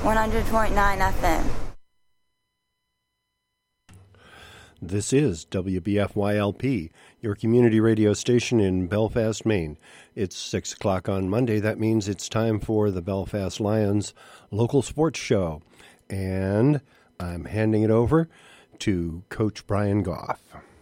100.9 FM. This is WBFYLP, your community radio station in Belfast, Maine. It's 6 o'clock on Monday. That means it's time for the Belfast Lions local sports show. And I'm handing it over to Coach Brian Goff.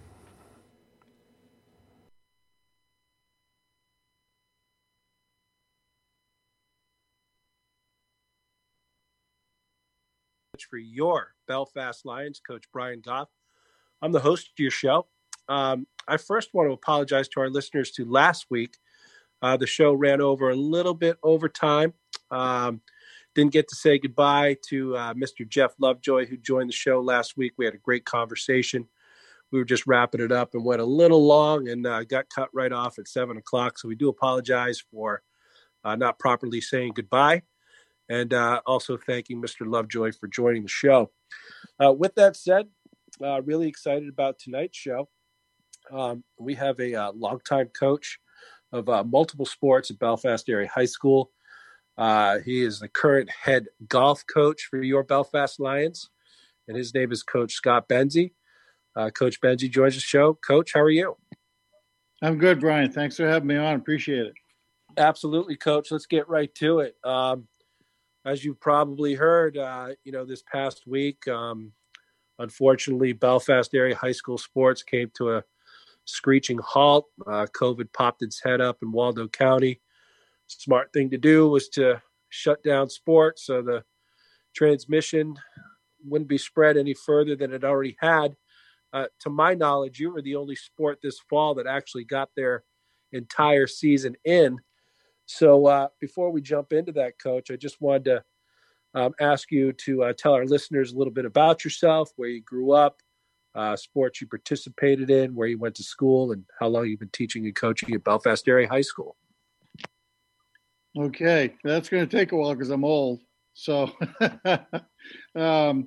For your Belfast Lions, Coach Brian Goff. I'm the host of your show. I first want to apologize to our listeners to last week. The show ran over a little bit over time. Didn't get to say goodbye to Mr. Jeff Lovejoy, who joined the show last week. We had a great conversation. We were just wrapping it up and went a little long and got cut right off at 7 o'clock. So we do apologize for not properly saying goodbye. And also thanking Mr. Lovejoy for joining the show. With that said, really excited about tonight's show. We have a longtime coach of multiple sports at Belfast Area High School. He is the current head golf coach for your Belfast Lions, and his name is Coach Scott Benzie. Coach Benzie joins the show. Coach, how are you? I'm good, Brian. Thanks for having me on. Appreciate it. Absolutely, Coach. Let's get right to it. As you've probably heard, this past week, unfortunately, Belfast Area High School sports came to a screeching halt. COVID popped its head up in Waldo County. Smart thing to do was to shut down sports so the transmission wouldn't be spread any further than it already had. To my knowledge, you were the only sport this fall that actually got their entire season in. So before we jump into that, Coach, I just wanted to ask you to tell our listeners a little bit about yourself, where you grew up, sports you participated in, where you went to school, and how long you've been teaching and coaching at Belfast Area High School. Okay, that's going to take a while because I'm old. So, I'm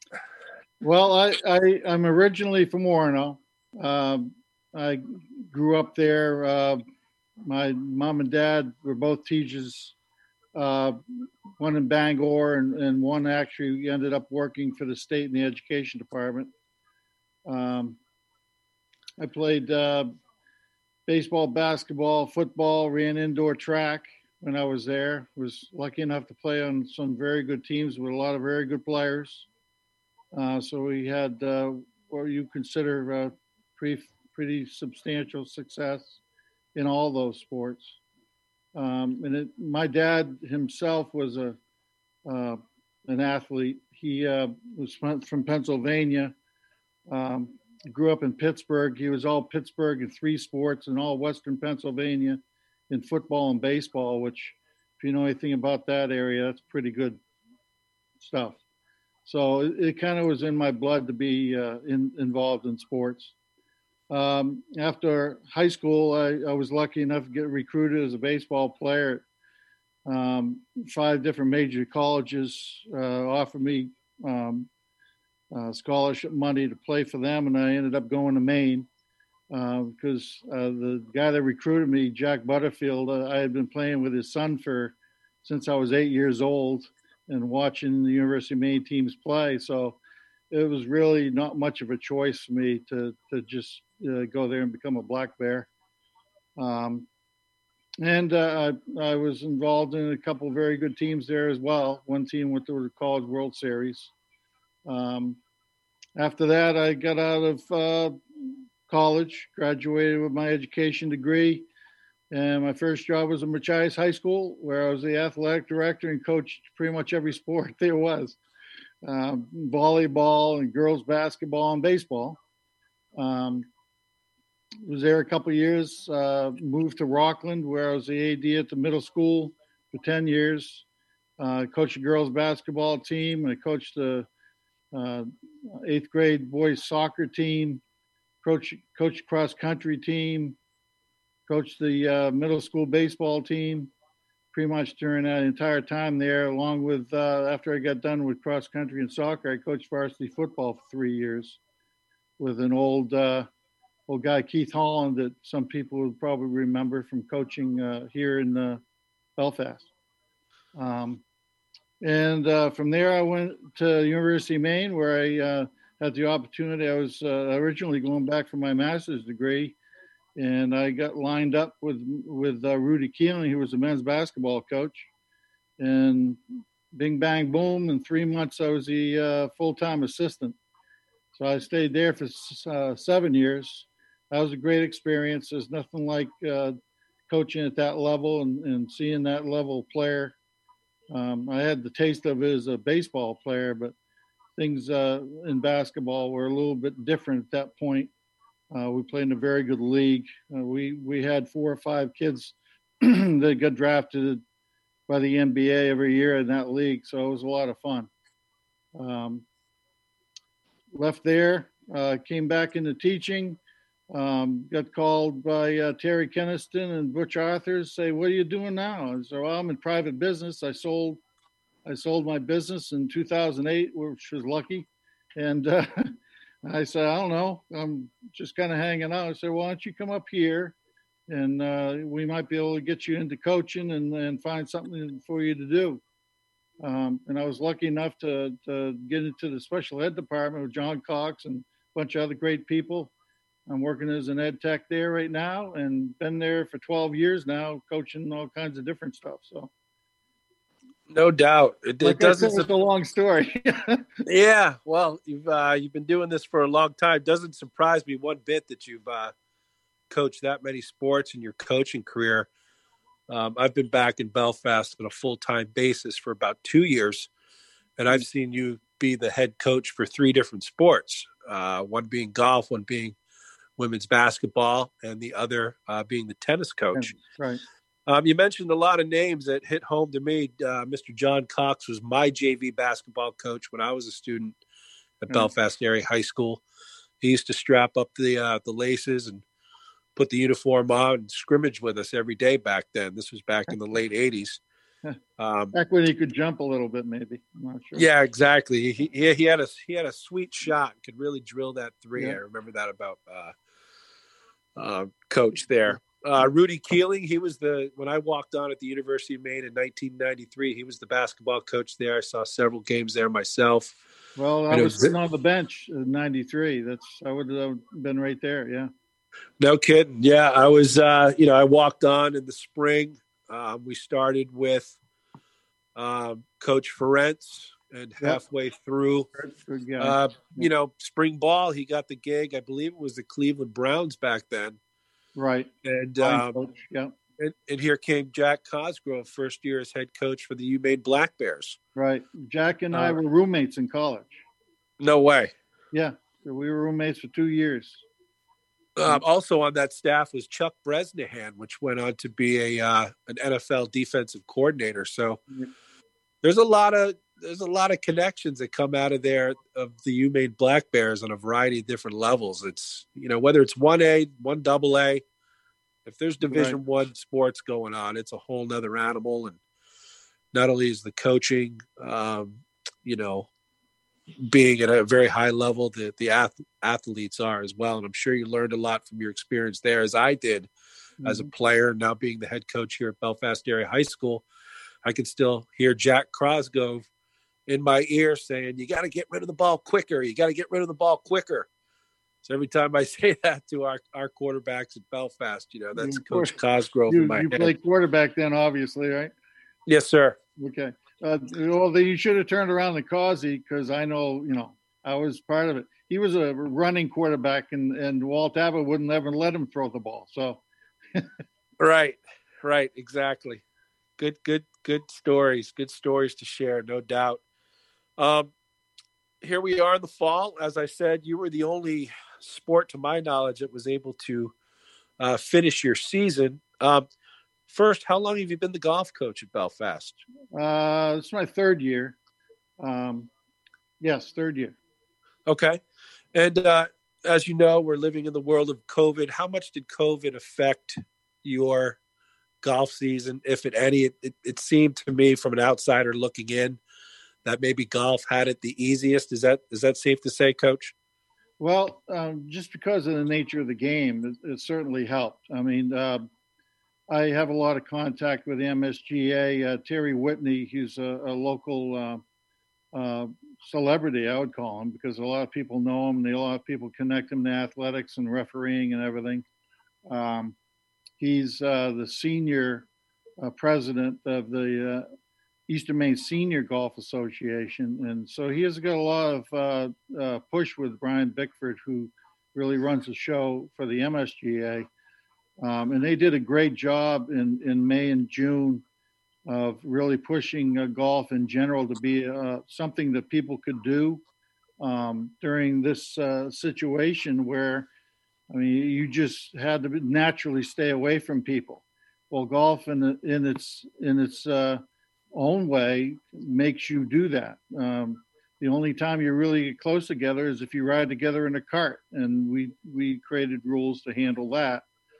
originally from Orono. I grew up there. My mom and dad were both teachers, one in Bangor and one actually ended up working for the state in the education department. I played baseball, basketball, football, ran indoor track when I was there. Was lucky enough to play on some very good teams with a lot of very good players. So we had what you consider pretty substantial success in all those sports. My dad himself was an athlete. He was from Pennsylvania, grew up in Pittsburgh. He was all Pittsburgh in three sports and all Western Pennsylvania in football and baseball, which if you know anything about that area, that's pretty good stuff. So it kind of was in my blood to be involved in sports. After high school, I was lucky enough to get recruited as a baseball player. 5 different major colleges offered me scholarship money to play for them, and I ended up going to Maine because the guy that recruited me, Jack Butterfield, I had been playing with his son since I was 8 years old and watching the University of Maine teams play. So it was really not much of a choice for me to just go there and become a Black Bear. And I was involved in a couple of very good teams there as well. One team went to the College World Series. After that, I got out of college, graduated with my education degree. And my first job was at Machias High School, where I was the athletic director and coached pretty much every sport there was. Volleyball and girls basketball and baseball. Was there a couple of years, moved to Rockland where I was the AD at the middle school for 10 years. Coached the girls basketball team. I coached the 8th grade boys soccer team, coached cross country team, coached the middle school baseball team pretty much during that entire time there, along with after I got done with cross country and soccer, I coached varsity football for 3 years with an old guy, Keith Holland, that some people would probably remember from coaching here in Belfast. And from there, I went to University of Maine, where I had the opportunity. I was originally going back for my master's degree, and I got lined up with Rudy Keeling, who was a men's basketball coach. And bing, bang, boom, in 3 months, I was the full-time assistant. So I stayed there for 7 years. That was a great experience. There's nothing like coaching at that level and seeing that level player. I had the taste of it as a baseball player, but things in basketball were a little bit different at that point. We played in a very good league. We had 4 or 5 kids that got drafted by the NBA every year in that league, so it was a lot of fun. Left there, came back into teaching. Got called by Terry Keniston and Butch Arthurs, say, "What are you doing now?" And so, "Well, I'm in private business. I sold my business in 2008, which was lucky." And I said, "I don't know. I'm just kind of hanging out." I said, "Why don't you come up here, and we might be able to get you into coaching and find something for you to do." And I was lucky enough to get into the special ed department with John Cox and a bunch of other great people. I'm working as an ed tech there right now, and been there for 12 years now, coaching all kinds of different stuff. So, No doubt, it doesn't. It's a long story. Yeah, well, you've been doing this for a long time. Doesn't surprise me one bit that you've coached that many sports in your coaching career. I've been back in Belfast on a full-time basis for about 2 years, and I've seen you be the head coach for 3 different sports. One being golf, one being women's basketball, and the other being the tennis coach. Right. You mentioned a lot of names that hit home to me. Mr. John Cox was my JV basketball coach when I was a student at Belfast Area High School. He used to strap up the laces and put the uniform on and scrimmage with us every day back then. This was back in the late 80s. Back when he could jump a little bit, maybe. I'm not sure. Yeah, exactly. He had a sweet shot, could really drill that 3. Yeah. I remember that about coach there. Rudy Keeling, he was when I walked on at the University of Maine in 1993, he was the basketball coach there. I saw several games there myself. Well, I was sitting on the bench in 93. I would have been right there. Yeah. No kidding. Yeah. I was, I walked on in the spring. We started with Coach Ferentz, and halfway through, spring ball, he got the gig. I believe it was the Cleveland Browns back then. Right. And and here came Jack Cosgrove, first year as head coach for the UMaine Black Bears. Right. Jack and I were roommates in college. No way. Yeah. So we were roommates for 2 years. Also on that staff was Chuck Bresnahan, which went on to be an NFL defensive coordinator. So there's a lot of connections that come out of there of the UMaine Black Bears on a variety of different levels. It's, whether it's 1A, 1AA, if there's Division I sports going on, it's a whole nother animal. And not only is the coaching, being at a very high level, the athletes are as well. And I'm sure you learned a lot from your experience there, as I did as a player. Now being the head coach here at Belfast Area High School, I can still hear Jack Cosgrove in my ear saying, "You got to get rid of the ball quicker. You got to get rid of the ball quicker." So every time I say that to our quarterbacks at Belfast, that's Coach Cosgrove in my head. You played quarterback then, obviously, right? Yes, sir. Okay. Well, then you should have turned around to Causey, because I know, I was part of it. He was a running quarterback, and Walt Abbott wouldn't ever let him throw the ball. So, right, exactly. Good stories. Good stories to share, no doubt. Here we are in the fall. As I said, you were the only sport, to my knowledge, that was able to finish your season. First, how long have you been the golf coach at Belfast? It's my 3rd year. Yes, 3rd year. Okay. And as you know, we're living in the world of COVID. How much did COVID affect your golf season, if at any? It seemed to me, from an outsider looking in, that maybe golf had it the easiest. Is that safe to say, Coach? Well, just because of the nature of the game, it certainly helped. I mean, I have a lot of contact with the MSGA. Terry Whitney, he's a local celebrity, I would call him, because a lot of people know him. And a lot of people connect him to athletics and refereeing and everything. He's the senior president of the Eastern Maine Senior Golf Association. And so he has got a lot of push with Brian Bickford, who really runs the show for the MSGA. And they did a great job in May and June of really pushing golf in general to be something that people could do during this situation where, I mean, you just had to naturally stay away from people. Well, golf in its own way makes you do that. The only time you really get close together is if you ride together in a cart, and we created rules to handle that.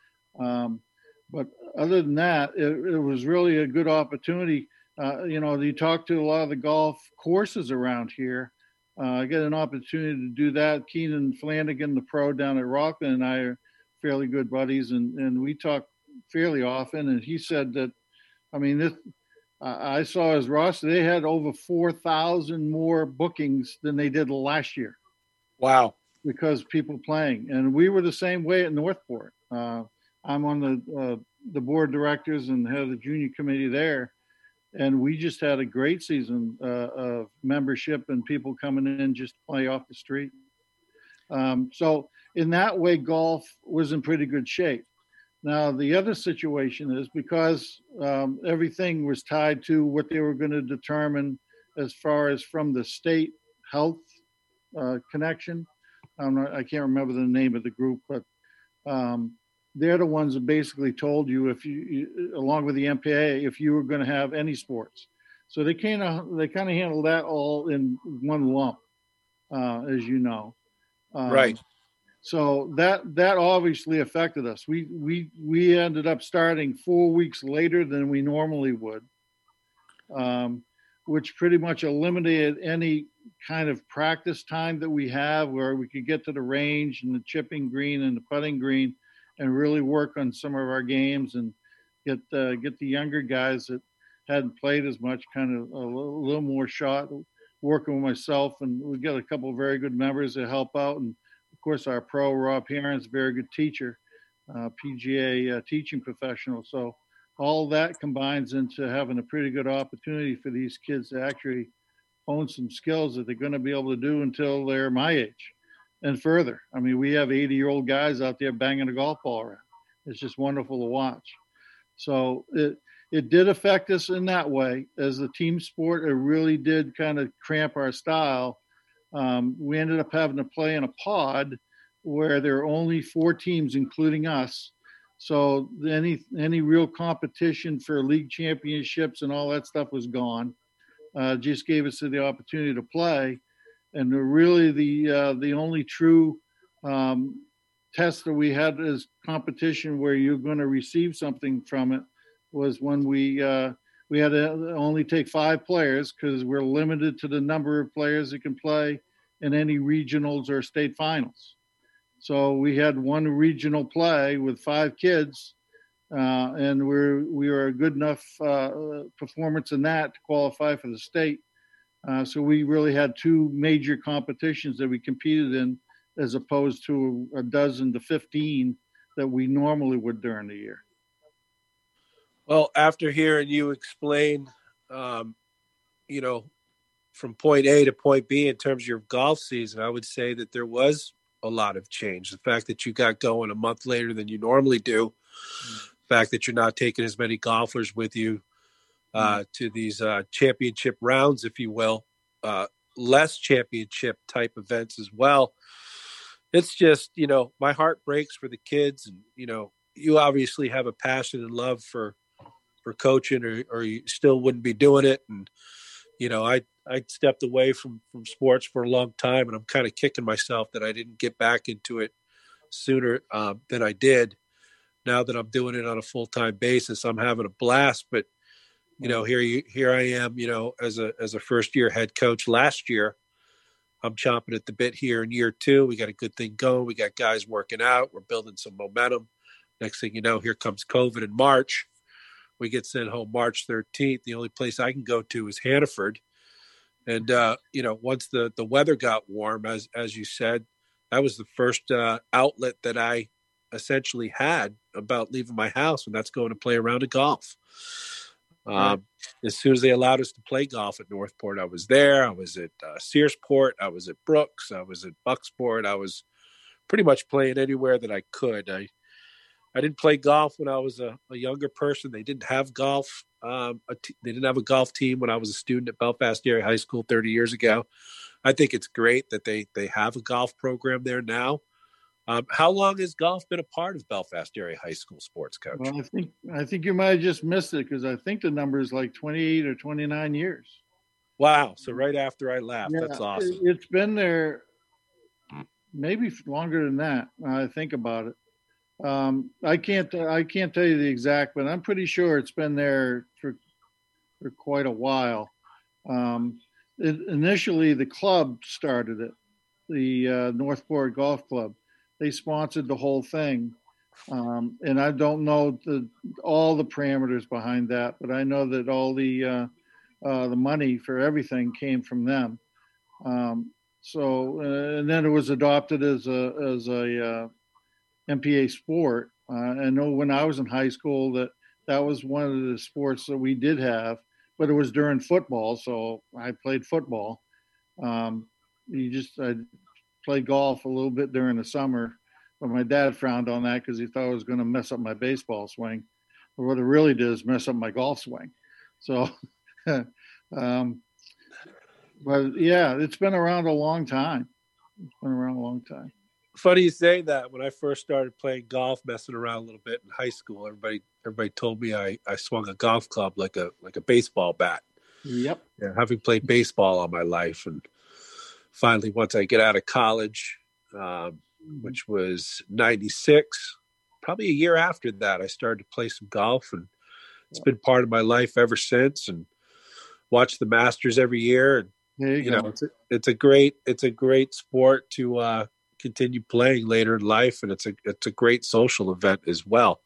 But other than that, it was really a good opportunity. You talk to a lot of the golf courses around here. I get an opportunity to do that. Keenan Flanagan, the pro down at Rockland, and I are fairly good buddies, and we talk fairly often. And he said that, I mean, I saw his roster. They had over 4,000 more bookings than they did last year. Wow. Because people playing. And we were the same way at Northport. I'm on the board of directors and head of the junior committee there. And we just had a great season of membership and people coming in just to play off the street. So in that way, golf was in pretty good shape. Now, the other situation is because everything was tied to what they were going to determine as far as from the state health connection. I can't remember the name of the group, but they're the ones that basically told you if you, along with the MPA, if you were going to have any sports. So they kind of handled that all in one lump, as you know. Right. So that obviously affected us. We ended up starting 4 weeks later than we normally would, which pretty much eliminated any kind of practice time that we have where we could get to the range and the chipping green and the putting green and really work on some of our games and get the younger guys that hadn't played as much kind of a little more shot, working with myself. And we got a couple of very good members that help out. And of course, our pro, Rob Heron's a very good teacher, PGA teaching professional. So all that combines into having a pretty good opportunity for these kids to actually hone some skills that they're going to be able to do until they're my age and further. I mean, we have 80-year-old guys out there banging a golf ball around. It's just wonderful to watch. So it did affect us in that way. As a team sport, it really did kind of cramp our style. We ended up having to play in a pod where there are only 4 teams, including us. So any real competition for league championships and all that stuff was gone. Just gave us the opportunity to play. And really the only true test that we had as competition where you're going to receive something from it was when we had to only take 5 players because we're limited to the number of players that can play in any regionals or state finals. So we had one regional play with 5 kids, and we were a good enough performance in that to qualify for the state. So we really had 2 major competitions that we competed in, as opposed to a dozen to 15 that we normally would during the year. Well, after hearing you explain, from point A to point B in terms of your golf season, I would say that there was a lot of change. The fact that you got going a month later than you normally do, the fact that you're not taking as many golfers with you to these championship rounds, if you will, less championship type events as well. It's just, my heart breaks for the kids. And, you obviously have a passion and love for coaching or you still wouldn't be doing it. And, I stepped away from sports for a long time, and I'm kind of kicking myself that I didn't get back into it sooner than I did. Now that I'm doing it on a full-time basis, I'm having a blast. But, here I am, as a first-year head coach last year. I'm chomping at the bit here in year 2. We got a good thing going. We got guys working out. We're building some momentum. Next thing you know, here comes COVID in March. We get sent home March 13th. The only place I can go to is Hannaford. And, once the weather got warm, as you said, that was the first outlet that I essentially had about leaving my house, and that's going to play a round of golf. Right. As soon as they allowed us to play golf at Northport, I was there. I was at Searsport. I was at Brooks. I was at Bucksport. I was pretty much playing anywhere that I could. I didn't play golf when I was a younger person. They didn't have golf. They didn't have a golf team when I was a student at Belfast Area High School 30 years ago. I think it's great that they have a golf program there now. How long has golf been a part of Belfast Area High School sports, Coach? Well, I think you might have just missed it because I think the number is like 28 or 29 years. Wow. So right after I left. Yeah, That's awesome. It's been there maybe longer than that. I think about it. I can't tell you the exact, but I'm pretty sure it's been there for quite a while. Initially, the club started it, the Northport Golf Club. They sponsored the whole thing, and I don't know all the parameters behind that, but I know that all the money for everything came from them. And then it was adopted as a MPA sport. I know when I was in high school that was one of the sports that we did have, but it was during football, so I played football. I played golf a little bit during the summer, but my dad frowned on that because he thought it was going to mess up my baseball swing. But what it really did is mess up my golf swing. So, but yeah, it's been around a long time. Funny you say that. When I first started playing golf, messing around a little bit in high school, everybody told me I swung a golf club like a baseball bat. Yep. Yeah, having played baseball all my life, and finally, once I get out of college, which was '96, probably a year after that, I started to play some golf, and it's been part of my life ever since. And watch the Masters every year, and you know, it's a great sport to continue playing later in life, and it's a great social event as well.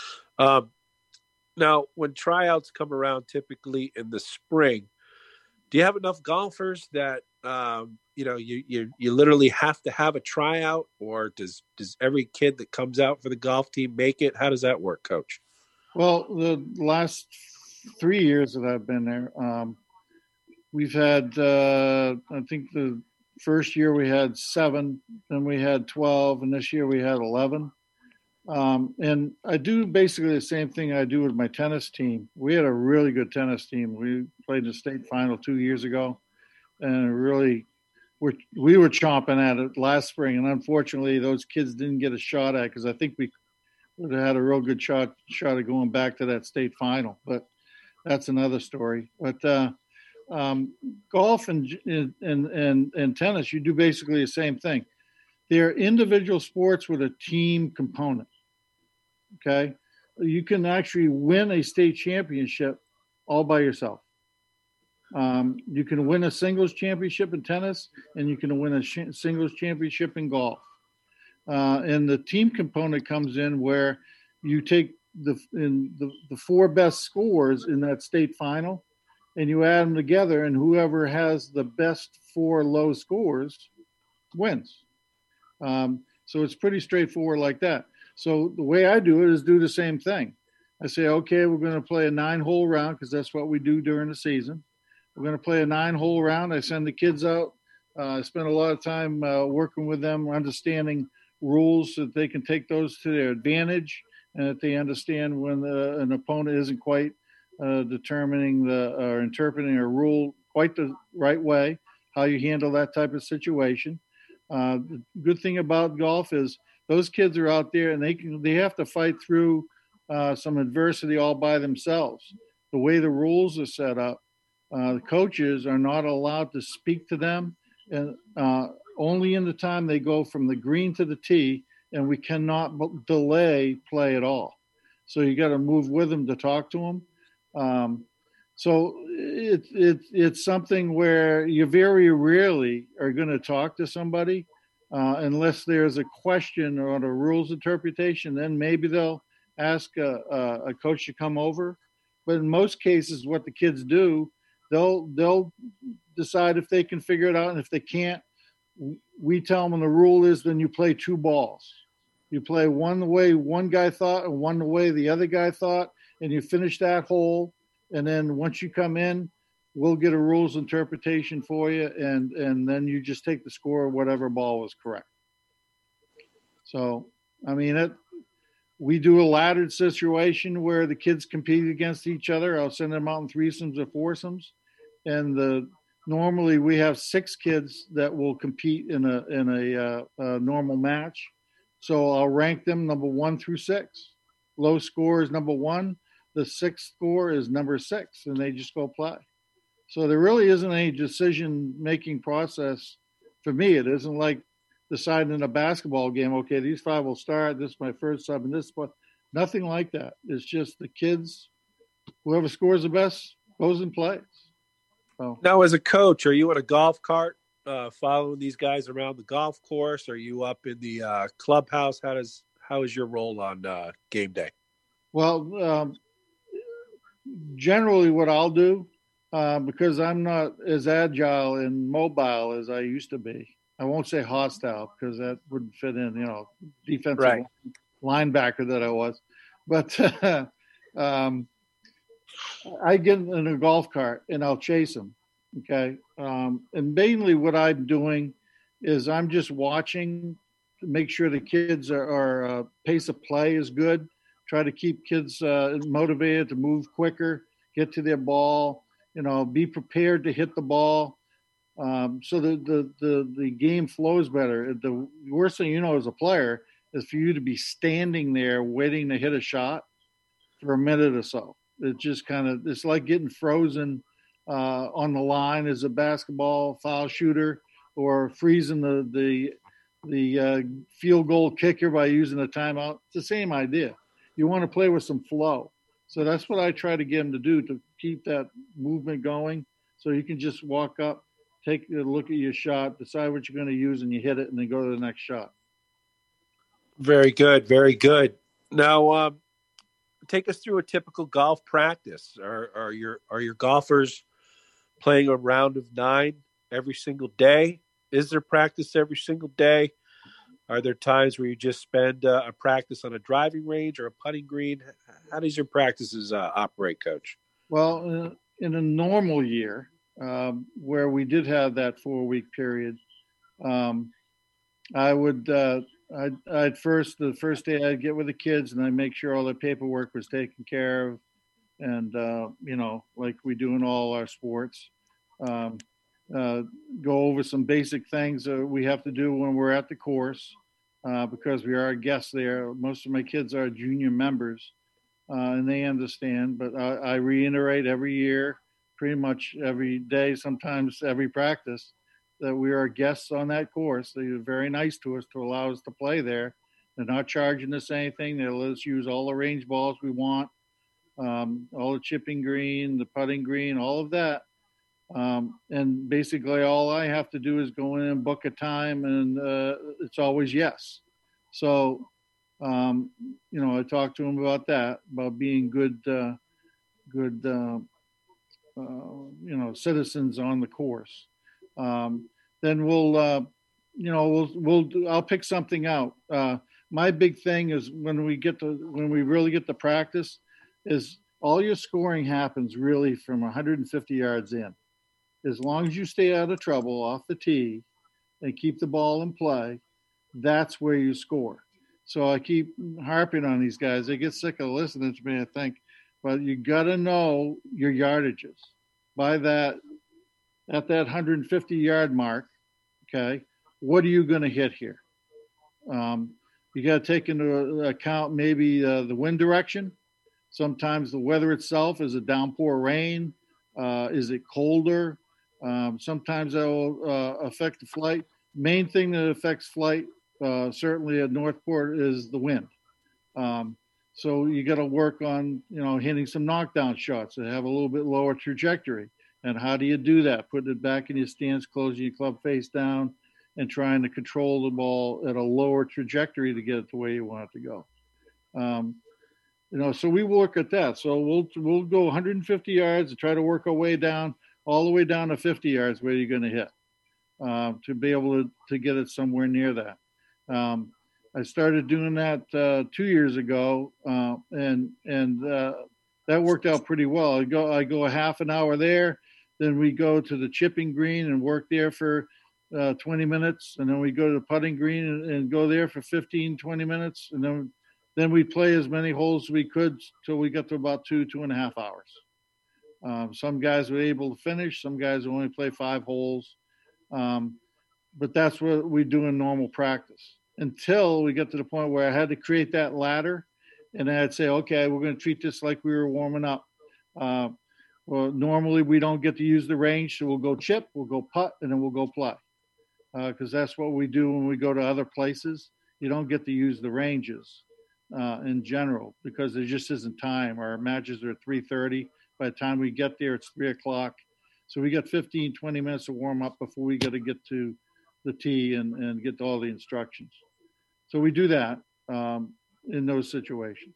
Now, when tryouts come around, typically in the spring, do you have enough golfers that you literally have to have a tryout, or does every kid that comes out for the golf team make it? How does that work, Coach? Well, the last 3 years that I've been there, we've had I think the first year we had 7, then we had 12, and this year we had 11. And I do basically the same thing I do with my tennis team. We had a really good tennis team. We played in the state final 2 years ago, and really we were chomping at it last spring. And unfortunately, those kids didn't get a shot at it because I think we would have had a real good shot of going back to that state final. But that's another story. But golf and tennis, you do basically the same thing. They're individual sports with a team component. Okay, you can actually win a state championship all by yourself. You can win a singles championship in tennis, and you can win a singles championship in golf. And the team component comes in where you take the 4 best scores in that state final, and you add them together, and whoever has the best 4 low scores wins. So it's pretty straightforward like that. So the way I do it is do the same thing. I say, okay, we're going to play a 9-hole round because that's what we do during the season. We're going to play a 9-hole round. I send the kids out. I spend a lot of time working with them, understanding rules so that they can take those to their advantage, and that they understand when an opponent isn't quite determining or interpreting a rule quite the right way, how you handle that type of situation. The good thing about golf is those kids are out there and they have to fight through some adversity all by themselves. The way the rules are set up, the coaches are not allowed to speak to them, and only in the time they go from the green to the tee, and we cannot delay play at all. So you got to move with them to talk to them. So it's something where you very rarely are going to talk to somebody unless there's a question or a rules interpretation, then maybe they'll ask a coach to come over. But in most cases, what the kids do, they'll decide if they can figure it out, and if they can't, we tell them the rule is then you play 2 balls. You play one the way one guy thought and one the way the other guy thought, and you finish that hole. And then once you come in, we'll get a rules interpretation for you, and then you just take the score of whatever ball was correct. So, I mean, we do a laddered situation where the kids compete against each other. I'll send them out in threesomes or foursomes, and normally we have 6 kids that will compete in a normal match. So I'll rank them number 1 through 6. Low score is number 1. The 6th score is number 6, and they just go play. So there really isn't any decision-making process for me. It isn't like deciding in a basketball game, okay, these 5 will start, this is my first sub, and this one. Nothing like that. It's just the kids, whoever scores the best goes and plays. So. Now, as a coach, are you in a golf cart following these guys around the golf course? Are you up in the clubhouse? How is your role on game day? Well, generally what I'll do, because I'm not as agile and mobile as I used to be. I won't say hostile because that wouldn't fit in, defensive linebacker that I was. But I get in a golf cart and I'll chase them, okay? And mainly what I'm doing is I'm just watching to make sure the kids are pace of play is good, try to keep kids motivated to move quicker, get to their ball, be prepared to hit the ball. So the game flows better. The worst thing as a player is for you to be standing there waiting to hit a shot for a minute or so. It just it's like getting frozen on the line as a basketball foul shooter, or freezing the field goal kicker by using a timeout. It's the same idea. You want to play with some flow. So that's what I try to get them to do, to keep that movement going. So you can just walk up, take a look at your shot, decide what you're going to use, and you hit it, and then go to the next shot. Very good. Very good. Now, take us through a typical golf practice. Are your golfers playing a round of 9 every single day? Is there practice every single day? Are there times where you just spend a practice on a driving range or a putting green? How does your practices operate, Coach? Well, in a normal year, where we did have that 4-week period, I would I'd the first day I'd get with the kids and I'd make sure all their paperwork was taken care of, and like we do in all our sports, go over some basic things that we have to do when we're at the course, because we are guests there. Most of my kids are junior members, and they understand, but I reiterate every year, pretty much every day, sometimes every practice, that we are guests on that course. They're very nice to us to allow us to play there. They're not charging us anything. They let us use all the range balls we want, all the chipping green, the putting green, all of that. And basically all I have to do is go in and book a time, and it's always yes. So, I talk to them about that, about being good citizens on the course. Then I'll pick something out. My big thing is when we really get to practice, is all your scoring happens really from 150 yards in. As long as you stay out of trouble off the tee and keep the ball in play, that's where you score. So I keep harping on these guys. They get sick of listening to me, I think, but you got to know your yardages. By that, at that 150-yard mark, okay, what are you going to hit here? You got to take into account maybe the wind direction. Sometimes the weather itself, is it downpour rain? Is it colder? Sometimes that will affect the flight. Main thing that affects flight, certainly at Northport, is the wind. So you got to work on, hitting some knockdown shots that have a little bit lower trajectory. And how do you do that? Putting it back in your stance, closing your club face down, and trying to control the ball at a lower trajectory to get it the way you want it to go. So we work at that. So we'll go 150 yards and try to work our way down, all the way down to 50 yards where you're going to hit, to be able to get it somewhere near that. I started doing that 2 years ago, and that worked out pretty well. I go a half an hour there, then we go to the chipping green and work there for 20 minutes, and then we go to the putting green and go there for 15, 20 minutes, and then we play as many holes as we could till we got to about 2.5 hours. Some guys were able to finish, some guys only play 5 holes, but that's what we do in normal practice until we get to the point where I had to create that ladder, and I'd say, okay, we're going to treat this like we were warming up. Well, normally we don't get to use the range, so we'll go chip, we'll go putt, and then we'll go play, because that's what we do when we go to other places. You don't get to use the ranges in general because there just isn't time. Our matches are at 3:30. By the time we get there, it's 3 o'clock. So we got 15, 20 minutes to warm up before we got to get to the tee and get to all the instructions. So we do that in those situations.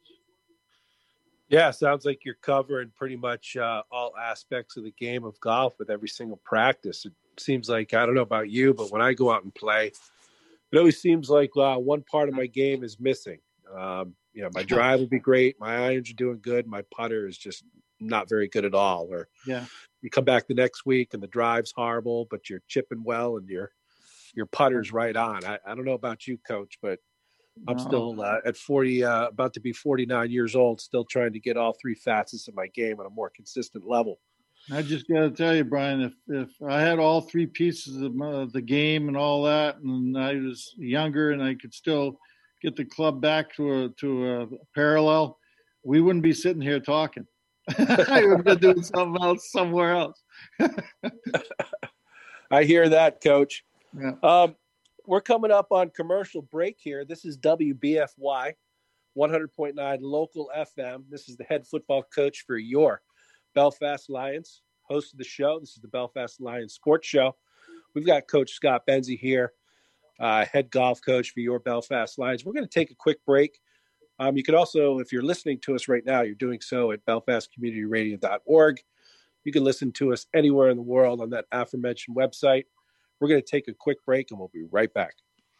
Yeah, sounds like you're covering pretty much all aspects of the game of golf with every single practice. It seems like, I don't know about you, but when I go out and play, it always seems like one part of my game is missing. My drive would be great. My irons are doing good. My putter is just not very good at all. Or you come back the next week and the drive's horrible, but you're chipping well and your putter's right on. I don't know about you, Coach, but I'm still at 40, about to be 49 years old, still trying to get all 3 facets of my game at a more consistent level. I just got to tell you, Brian, if I had all 3 pieces of the game and all that, and I was younger and I could still get the club back to a parallel, we wouldn't be sitting here talking. I would be doing something else somewhere else. I hear that, Coach. Yeah. We're coming up on commercial break here. This is WBFY 100.9 local FM. This is the head football coach for your Belfast Lions, host of the show. This is the Belfast Lions Sports Show. We've got Coach Scott Benzie here, head golf coach for your Belfast Lions. We're going to take a quick break. You can also, if you're listening to us right now, you're doing so at belfastcommunityradio.org. You can listen to us anywhere in the world on that aforementioned website. We're going to take a quick break, and we'll be right back.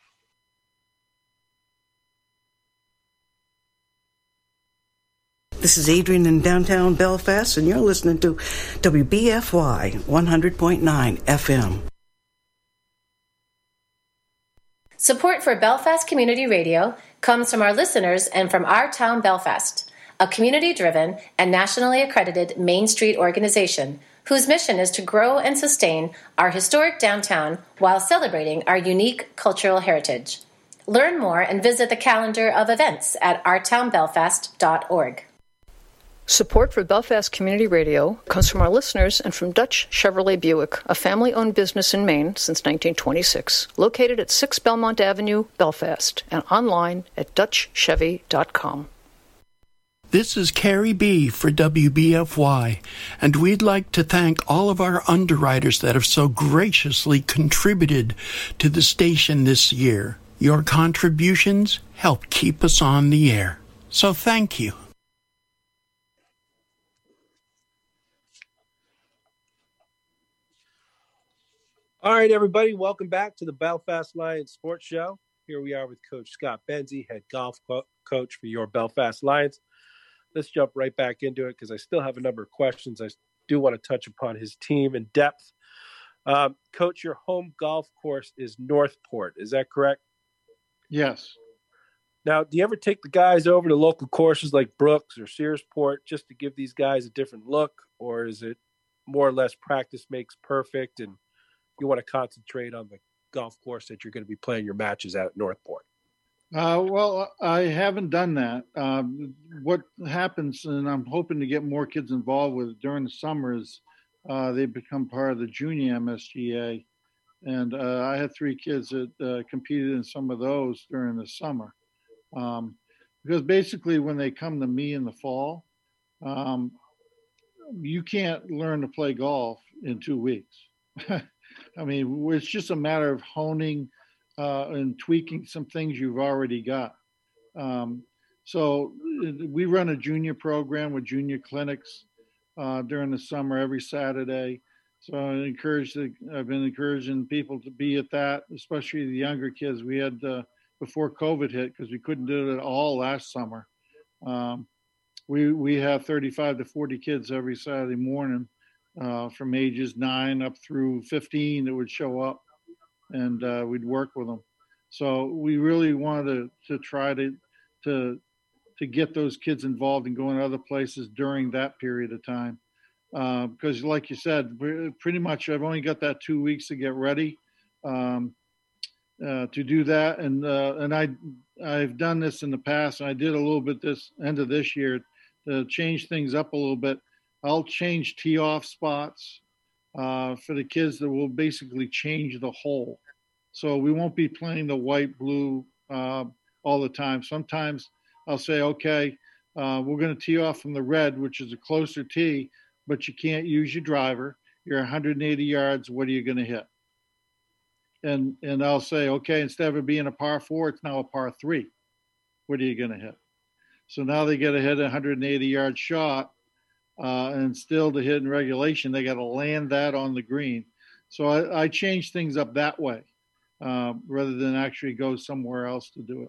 This is Adrian in downtown Belfast, and you're listening to WBFY 100.9 FM. Support for Belfast Community Radio comes from our listeners and from Our Town Belfast, a community-driven and nationally accredited Main Street organization whose mission is to grow and sustain our historic downtown while celebrating our unique cultural heritage. Learn more and visit the calendar of events at ourtownbelfast.org. Support for Belfast Community Radio comes from our listeners and from Dutch Chevrolet Buick, a family-owned business in Maine since 1926, located at 6 Belmont Avenue, Belfast, and online at dutchchevy.com. This is Carrie B. for WBFY, and we'd like to thank all of our underwriters that have so graciously contributed to the station this year. Your contributions help keep us on the air. So thank you. All right, everybody, welcome back to the Belfast Lions Sports Show. Here we are with Coach Scott Benzie, head golf coach for your Belfast Lions. Let's jump right back into it because I still have a number of questions. I do want to touch upon his team in depth. Coach, your home golf course is Northport. Is that correct? Yes. Now, do you ever take the guys over to local courses like Brooks or Searsport just to give these guys a different look? Or is it more or less practice makes perfect and you want to concentrate on the golf course that you're going to be playing your matches at Northport? Well, I haven't done that. What happens, and I'm hoping to get more kids involved with it during the summer, is they become part of the junior MSGA. And I had 3 kids that competed in some of those during the summer. Because basically when they come to me in the fall, you can't learn to play golf in 2 weeks. I mean, it's just a matter of honing and tweaking some things you've already got. So we run a junior program with junior clinics during the summer every Saturday. So I've been encouraging people to be at that, especially the younger kids. We had before COVID hit, because we couldn't do it all last summer. We have 35 to 40 kids every Saturday morning from ages 9 up through 15 that would show up, and we'd work with them. So we really wanted to try to get those kids involved and going to other places during that period of time. Because like you said, pretty much I've only got that 2 weeks to get ready to do that. And I've done this in the past, and I did a little bit this end of this year to change things up a little bit. I'll change tee off spots for the kids that will basically change the hole. So we won't be playing the white, blue all the time. Sometimes I'll say, okay, we're going to tee off from the red, which is a closer tee, but you can't use your driver. You're 180 yards. What are you going to hit? And I'll say, okay, instead of it being a par 4, it's now a par 3. What are you going to hit? So now they get to hit a 180-yard shot, and still to hit in regulation, they got to land that on the green. So I change things up that way rather than actually go somewhere else to do it.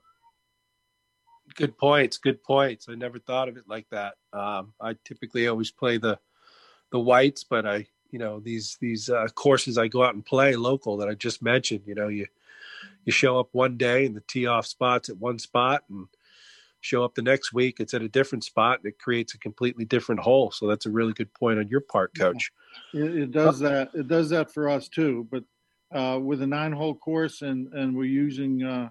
Good points. I never thought of it like that. I typically always play the whites, but these courses I go out and play local that I just mentioned, you show up one day and the tee off spot's at one spot, and show up the next week, it's at a different spot, and it creates a completely different hole. So that's a really good point on your part, Coach. It does that. It does that for us too. But with a 9-hole course and we're using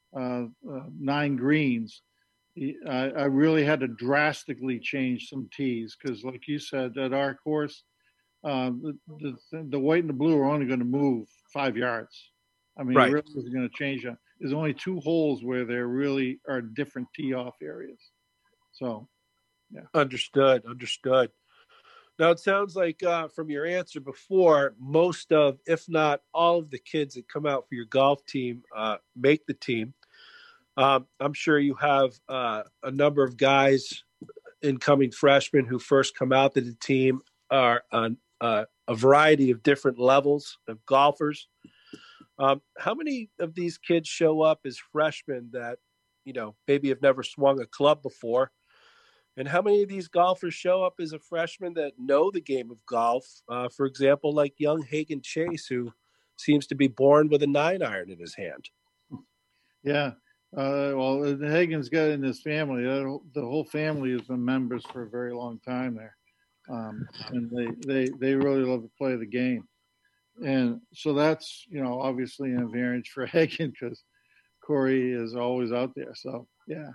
9 greens, I really had to drastically change some tees because, like you said, at our course, the white and the blue are only going to move 5 yards. I mean, right. It really isn't going to change that. There's only 2 holes where there really are different tee-off areas. So, yeah. Understood. Now, it sounds like from your answer before, most of, if not all of the kids that come out for your golf team make the team. I'm sure you have a number of guys, incoming freshmen, who first come out to the team are on a variety of different levels of golfers. How many of these kids show up as freshmen that, maybe have never swung a club before? And how many of these golfers show up as a freshman that know the game of golf? For example, like young Hagen Chase, who seems to be born with a 9-iron in his hand. Yeah. Well, Hagen's got it in his family. The whole family has been members for a very long time there. And they really love to play the game. And so that's, obviously an advantage for Hagen because Corey is always out there. So, yeah.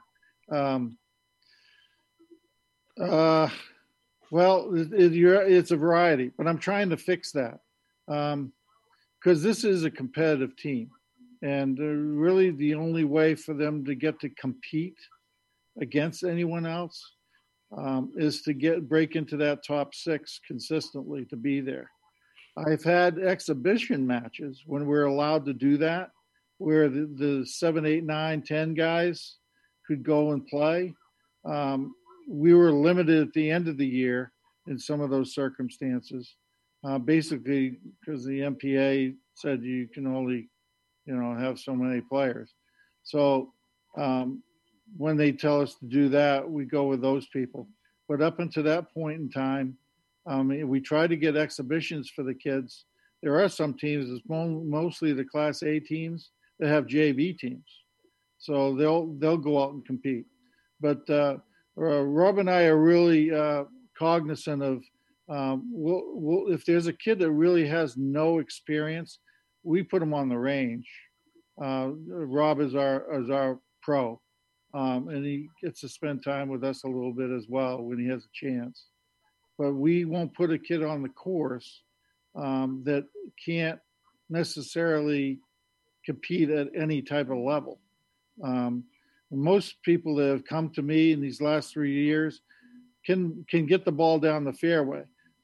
Well, it's a variety, but I'm trying to fix that because this is a competitive team. And really the only way for them to get to compete against anyone else is to break into that top 6 consistently to be there. I've had exhibition matches when we're allowed to do that, where the 7, 8, 9, 10 guys could go and play. We were limited at the end of the year in some of those circumstances, basically because the MPA said you can only, have so many players. So when they tell us to do that, we go with those people. But up until that point in time, we try to get exhibitions for the kids. There are some teams, it's mostly the Class A teams, that have JV teams. So they'll go out and compete. But Rob and I are really cognizant of if there's a kid that really has no experience, we put him on the range. Rob is our pro, and he gets to spend time with us a little bit as well when he has a chance. But we won't put a kid on the course that can't necessarily compete at any type of level. Most people that have come to me in these last 3 years can get the ball down the fairway.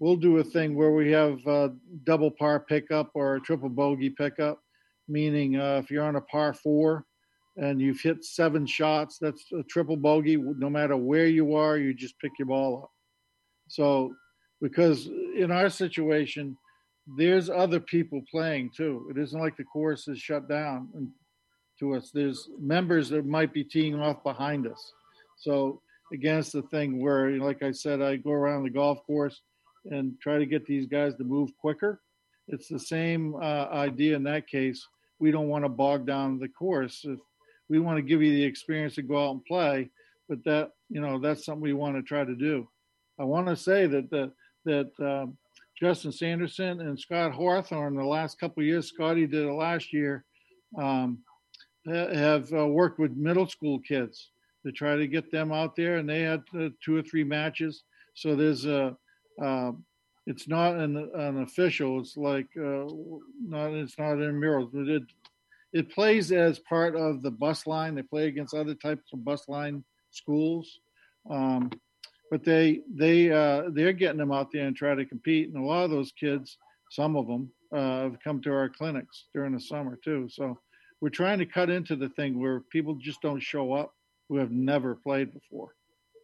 we'll do a thing where we have double par pickup or a triple bogey pickup, meaning if you're on a par 4 and you've hit 7 shots, that's a triple bogey. No matter where you are, you just pick your ball up. So, because in our situation, there's other people playing too. It isn't like the course is shut down to us. There's members that might be teeing off behind us. So again, it's the thing where, like I said, I go around the golf course and try to get these guys to move quicker. It's the same idea in that case. We don't want to bog down the course. If we want to give you the experience to go out and play, but that's something we want to try to do. I want to say that Justin Sanderson and Scott Hawthorne, the last couple of years, Scotty did it last year, have worked with middle school kids to try to get them out there, and they had 2 or 3 matches. So there's it's not an official. It's like it's not intramural. It plays as part of the bus line. They play against other types of bus line schools, but they're getting them out there and try to compete. And a lot of those kids, some of them, have come to our clinics during the summer too. So we're trying to cut into the thing where people just don't show up who have never played before.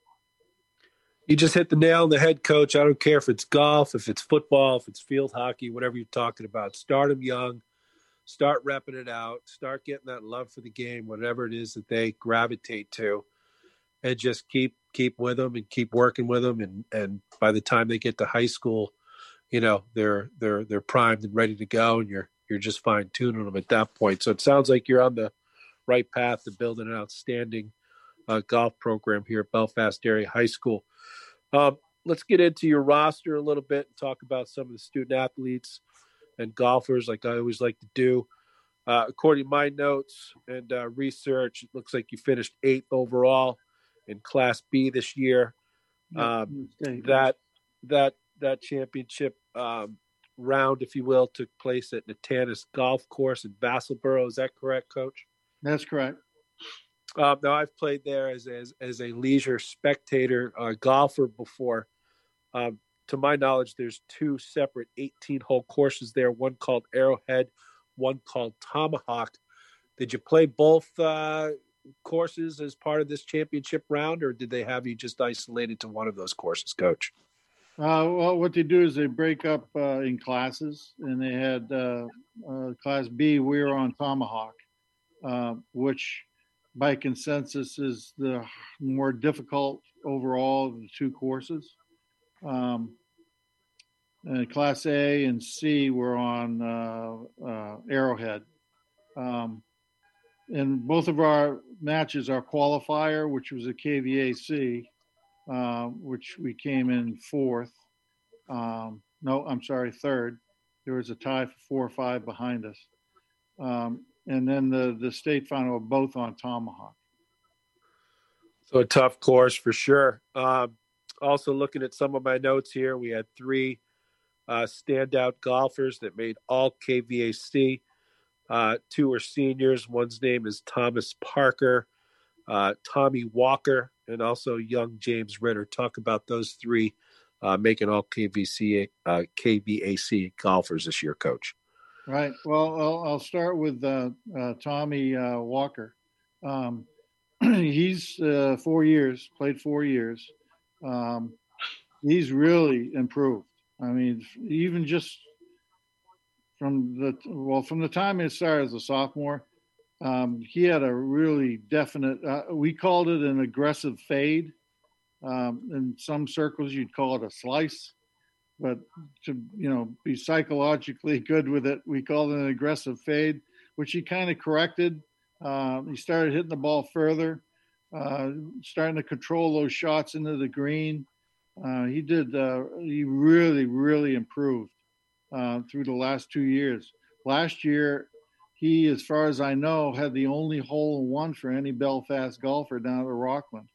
You just hit the nail on the head, Coach. I don't care if it's golf, if it's football, if it's field hockey, whatever you're talking about. Start them young. Start repping it out. Start getting that love for the game, whatever it is that they gravitate to, and just keep with them and keep working with them. And by the time they get to high school, they're primed and ready to go, and you're just fine tuning them at that point. So it sounds like you're on the right path to building an outstanding golf program here at Belfast Area High School. Let's get into your roster a little bit and talk about some of the student athletes and golfers, like I always like to do. According to my notes and research, it looks like you finished 8th overall in Class B this year. That championship round, if you will, took place at Natanis Golf Course in Vassalboro. Is that correct, Coach? That's correct. Now, I've played there as a leisure spectator golfer before. To my knowledge, there's 2 separate 18-hole courses there, one called Arrowhead, one called Tomahawk. Did you play both courses as part of this championship round, or did they have you just isolated to one of those courses, Coach? Well, what they do is they break up in classes, and they had Class B. We were on Tomahawk, which by consensus is the more difficult overall of the 2 courses. And Class A and C were on Arrowhead. And both of our matches, our qualifier, which was a KVAC, which we came in 4th. Third. There was a tie for 4 or 5 behind us. And then the state final were both on Tomahawk. So a tough course for sure. Also looking at some of my notes here, we had 3 standout golfers that made all KVAC. 2 are seniors. One's name is Thomas Parker, Tommy Walker, and also young James Ritter. Talk about those 3 making all KVAC golfers this year, Coach. Right. Well, I'll start with Tommy Walker. He's 4 years, played 4 years. He's really improved. I mean, even just from the time he started as a sophomore, he had a really definite, we called it an aggressive fade. In some circles, you'd call it a slice. But to, be psychologically good with it, we called it an aggressive fade, which he kind of corrected. He started hitting the ball further, starting to control those shots into the green. He really, really improved through the last 2 years. Last year, he, as far as I know, had the only hole-in-one for any Belfast golfer down at Rockland.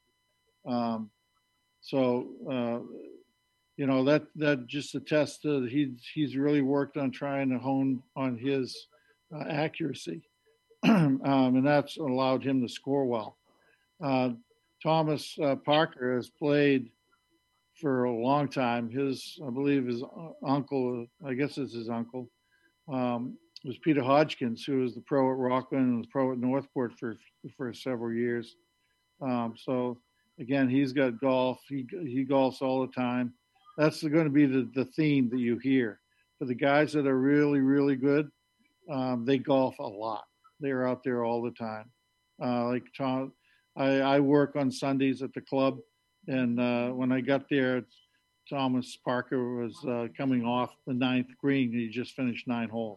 That just attests to he's really worked on trying to hone on his accuracy, and that's allowed him to score well. Thomas Parker has played for a long time. I believe his uncle, I guess it's his uncle, was Peter Hodgkins, who was the pro at Rockland and was pro at Northport for several years. So again, he's got golf. He golfs all the time. That's going to be the theme that you hear. For the guys that are really, really good, they golf a lot. They're out there all the time. Like Tom, I work on Sundays at the club, and when I got there, Thomas Parker was coming off the 9th green. He just finished 9 holes.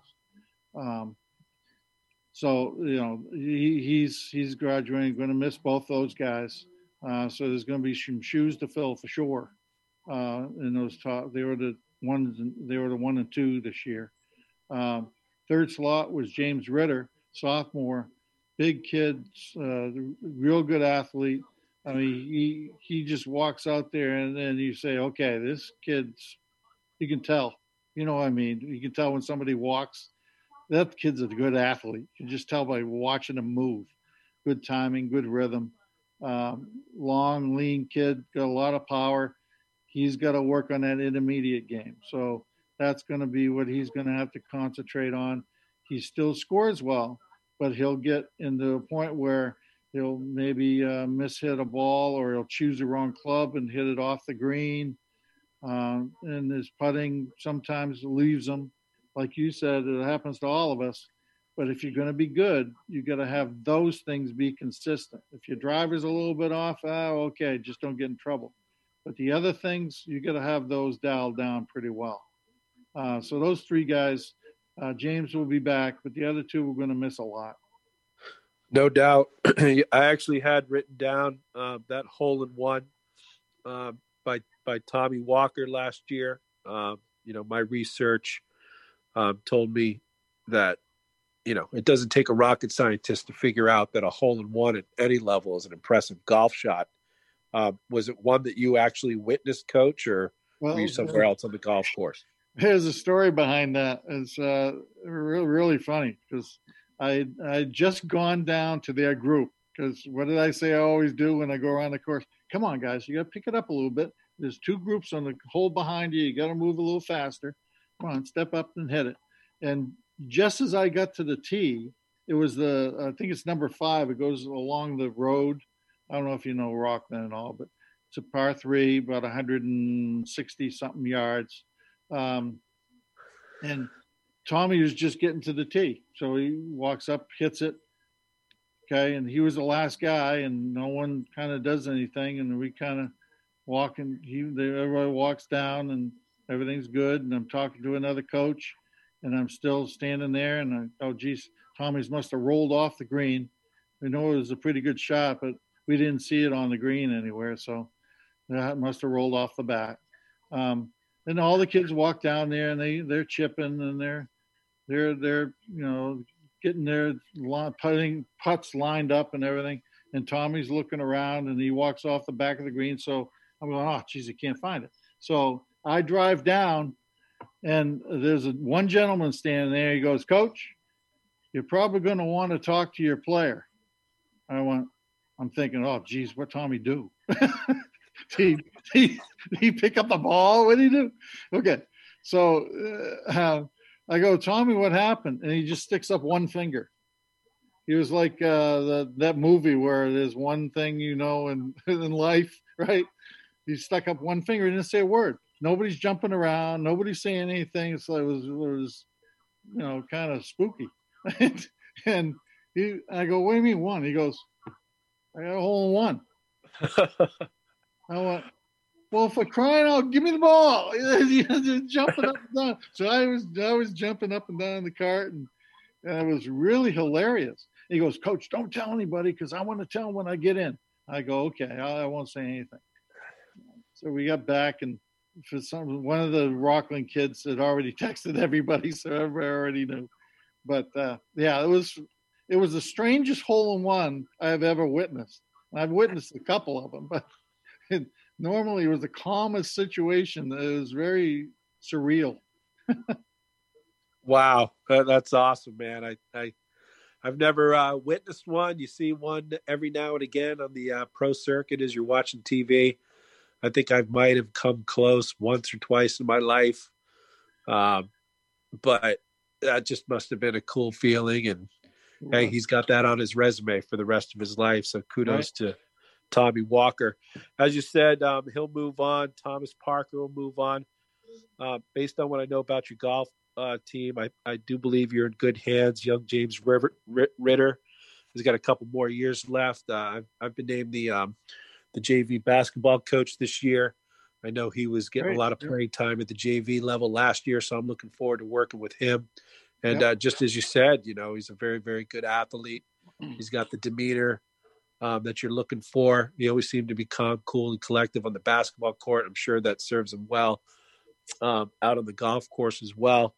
So, he's graduating, going to miss both those guys. So there's going to be some shoes to fill for sure. In those top, they were the 1 and 2 this year. Third slot was James Ritter, sophomore, big kid, real good athlete. I mean, he just walks out there, and then you say, okay, this kid's, you can tell. You know what I mean? You can tell when somebody walks. That kid's a good athlete. You can just tell by watching him move. Good timing, good rhythm. Long, lean kid, got a lot of power. He's got to work on that intermediate game. So that's going to be what he's going to have to concentrate on. He still scores well, but he'll get into a point where he'll maybe mishit a ball, or he'll choose the wrong club and hit it off the green. And his putting sometimes leaves him. Like you said, it happens to all of us. But if you're going to be good, you got to have those things be consistent. If your driver's a little bit off, okay, just don't get in trouble. But the other things, you got to have those dialed down pretty well. So those 3 guys, James will be back, but the other 2 we're going to miss a lot. No doubt. I actually had written down that hole-in-one by Tommy Walker last year. My research told me that, it doesn't take a rocket scientist to figure out that a hole-in-one at any level is an impressive golf shot. Was it one that you actually witnessed, Coach, or were you somewhere else on the golf course? There's a story behind that. It's really, really funny because I just gone down to their group, because what did I say I always do when I go around the course? Come on, guys, you got to pick it up a little bit. There's 2 groups on the hole behind you. You got to move a little faster. Come on, step up and hit it. And just as I got to the tee, it was I think it's number 5. It goes along the road. I don't know if you know Rockland and all, but it's a par 3, about 160 something yards. And Tommy was just getting to the tee. So he walks up, hits it. Okay. And he was the last guy, and no one kind of does anything. And we kind of walk, and everybody walks down, and everything's good. And I'm talking to another coach, and I'm still standing there, and Tommy's must have rolled off the green. We know it was a pretty good shot, but we didn't see it on the green anywhere. So that must have rolled off the back. And all the kids walk down there, and they're chipping, and they're getting their putts lined up and everything. And Tommy's looking around, and he walks off the back of the green. So I'm going, oh, geez, I can't find it. So I drive down, and there's one gentleman standing there. He goes, Coach, you're probably going to want to talk to your player. I'm thinking, oh, geez, what Tommy do? He pick up the ball? What did he do? Okay. So I go, Tommy, what happened? And he just sticks up one finger. He was like that movie where there's one thing in life, right? He stuck up one finger and didn't say a word. Nobody's jumping around. Nobody's saying anything. So it was kind of spooky. And I go, what do you mean one? He goes, I got a hole in one. I went, well, for crying out, give me the ball. Jumping up and down. So I was jumping up and down the cart, and it was really hilarious. He goes, Coach, don't tell anybody, because I want to tell them when I get in. I go, okay, I won't say anything. So we got back, and for one of the Rockland kids had already texted everybody, so everybody already knew. But it was the strangest hole-in-one I have ever witnessed. I've witnessed a couple of them, but normally it was the calmest situation. It was very surreal. Wow, that's awesome, man. I've never witnessed one. You see one every now and again on the pro circuit as you're watching TV. I think I might have come close once or twice in my life. But that just must have been a cool feeling. And hey, he's got that on his resume for the rest of his life. So kudos to Tommy Walker. As you said, he'll move on. Thomas Parker will move on. Based on what I know about your golf team, I do believe you're in good hands. Young James Ritter has got a couple more years left. I've been named the JV basketball coach this year. I know he was getting a lot of playing time at the JV level last year, so I'm looking forward to working with him. And just as you said, he's a very, very good athlete. He's got the demeanor that you're looking for. He always seemed to be calm, cool, and collective on the basketball court. I'm sure that serves him well out on the golf course as well.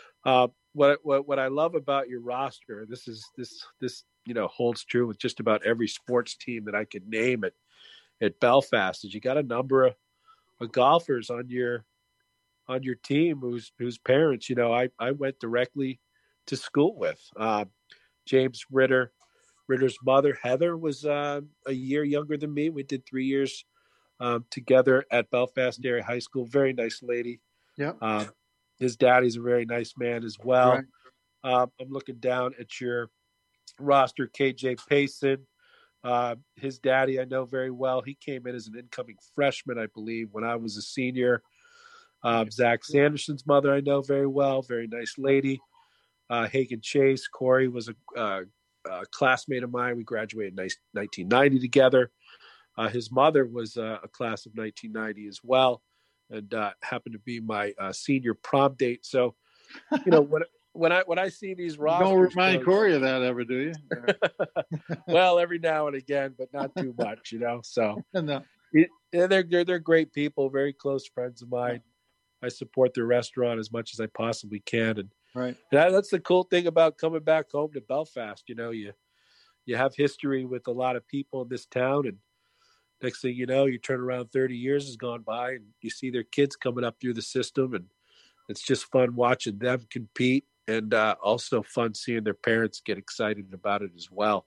What I love about your roster, this holds true with just about every sports team that I could name at Belfast, is you got a number of golfers on your team whose parents, I went directly to school with. James Ritter's mother, Heather, was a year younger than me. We did 3 years together at Belfast Area High School. Very nice lady. Yeah. His daddy's a very nice man as well. Right. I'm looking down at your roster, KJ Payson. His daddy I know very well. He came in as an incoming freshman, I believe, when I was a senior. Zach Sanderson's mother I know very well. Very nice lady. Hagen Chase. Corey was a classmate of mine. We graduated in 1990 together. His mother was a class of 1990 as well, and happened to be my senior prom date. So, when I see these rosters, don't remind Corey of that ever, do you? Well, every now and again, but not too much, So no. They're great people, very close friends of mine. I support their restaurant as much as I possibly can, and right. That's the cool thing about coming back home to Belfast. You have history with a lot of people in this town, and next thing you know, you turn around, 30 years has gone by, and you see their kids coming up through the system, and it's just fun watching them compete, and also fun seeing their parents get excited about it as well.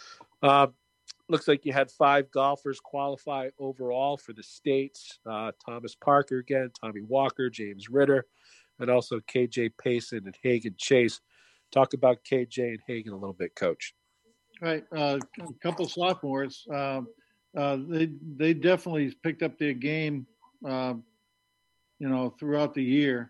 Looks like you had 5 golfers qualify overall for the States. Thomas Parker again, Tommy Walker, James Ritter, and also KJ Payson and Hagen Chase. Talk about KJ and Hagen a little bit, Coach. Right. A couple sophomores. They definitely picked up their game, throughout the year.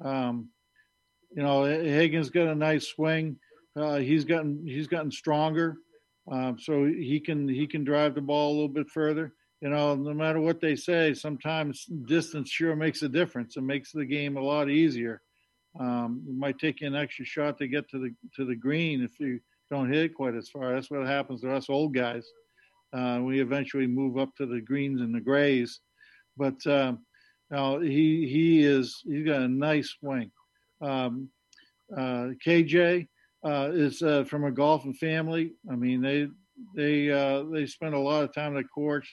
Hagen's got a nice swing. He's gotten stronger. So he can drive the ball a little bit further. No matter what they say, sometimes distance sure makes a difference. It makes the game a lot easier. It might take you an extra shot to get to the green if you don't hit it quite as far. That's what happens to us old guys. We eventually move up to the greens and the grays, but he's got a nice swing. KJ is from a golfing family. I mean, they spend a lot of time on the course,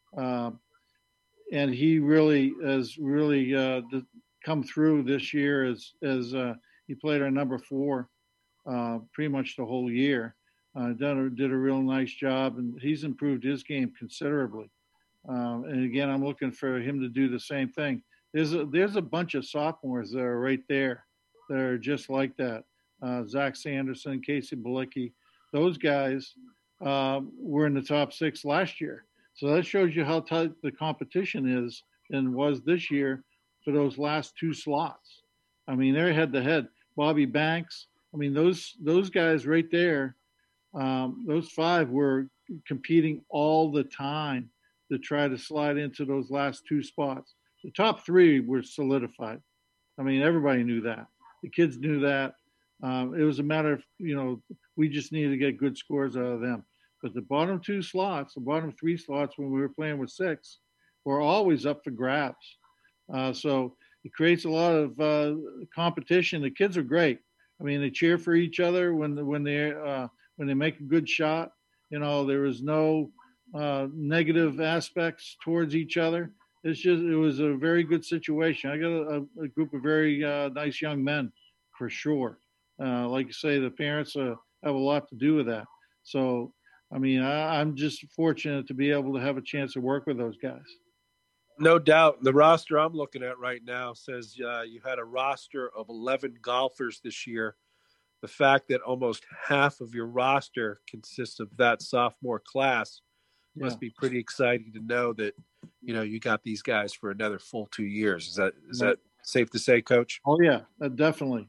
and he really has come through this year as he played our number 4 pretty much the whole year. Did a real nice job, and he's improved his game considerably. And again, I'm looking for him to do the same thing. There's a bunch of sophomores that are right there that are just like that. Zach Sanderson, Casey Balicki, those guys were in the top 6 last year. So that shows you how tight the competition is and was this year for those last 2 slots. I mean, they're head to head. Bobby Banks. I mean, those guys right there. Those 5 were competing all the time to try to slide into those last 2 spots. The top 3 were solidified. I mean, everybody knew that. The kids knew that. It was a matter of, we just needed to get good scores out of them. But the bottom 2 slots, the bottom 3 slots when we were playing with 6, were always up for grabs. So it creates a lot of competition. The kids are great. I mean, they cheer for each other when they make a good shot. There was no negative aspects towards each other. It was a very good situation. I got a group of very nice young men for sure. Like you say, the parents have a lot to do with that. So, I mean, I'm just fortunate to be able to have a chance to work with those guys. No doubt. The roster I'm looking at right now says you had a roster of 11 golfers this year. The fact that almost half of your roster consists of that sophomore class must be pretty exciting to know that, you got these guys for another full 2 years. Is that safe to say, Coach? Oh yeah, definitely.